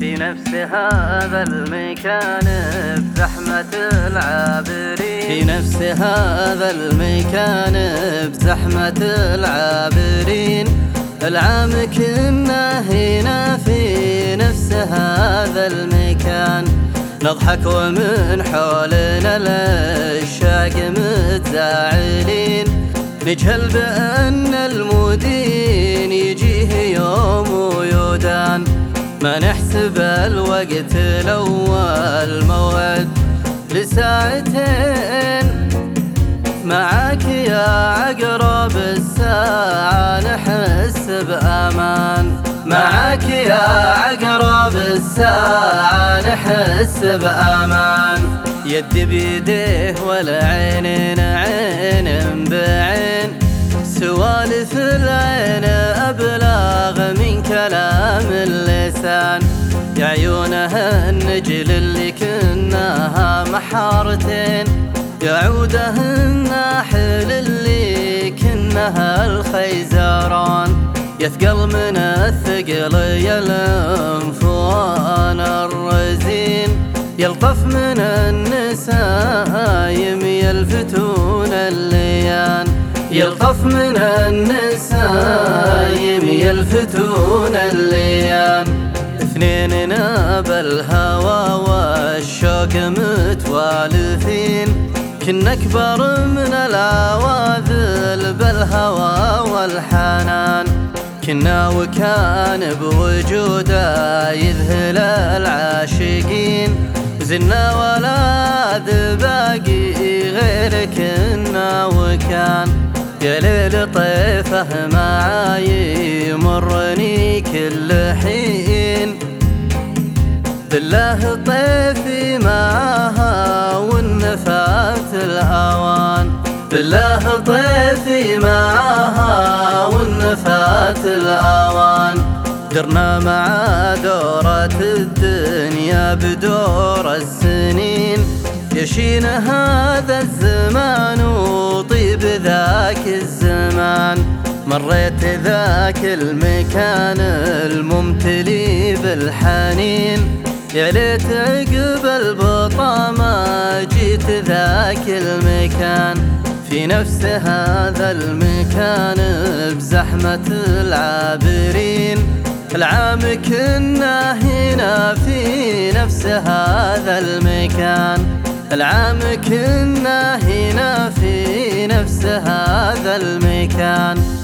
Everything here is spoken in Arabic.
في نفس هذا المكان بزحمة العابرين، في نفس هذا المكان بزحمة العابرين. العام كنا هنا في نفس هذا المكان نضحك ومن حولنا العشاق متزاعلين، نجهل بأن المدين يجيه يوم ويودان، ما نحسب الوقت الأول موعد لساعتين. معاك يا عقرب الساعة نحس بأمان، معاك يا عقرب الساعة نحس بأمان. يد بيده والعينين عين بعين، سوالف العين أبلاغ من كلام اللسان. يا عيونها النجل اللي كناها محارتين، يا عودها الناحل اللي كنها الخيزران. يثقل من الثقل يلنفوان الرزين، يلطف من النسايم يلفتون الليان، يلطف من النسايم يلفتون الليان. اثنيننا بالهوى والشوق متوالفين، كنا أكبر من العواذل بالهوى والحنان. كنا وكان بوجوده يذهل العاشقين، وزلنا ولا باقي غير كنا وكان. يا ليل طيفه معاي يمرني كل حين، بالله طيفي معاها والنفات الأوان، بالله طيفي معاها والنفات الأوان. درنا مع دورة الدنيا بدور السنين، يشين هذا الزمان وطيب ذاك الزمان. مريت ذاك المكان الممتلي بالحنين، يا ليت عقب البطامة جيت ذاك المكان. في نفس هذا المكان بزحمة العابرين، العام كنا هنا في نفس هذا المكان. العام كنا هنا في نفس هذا المكان.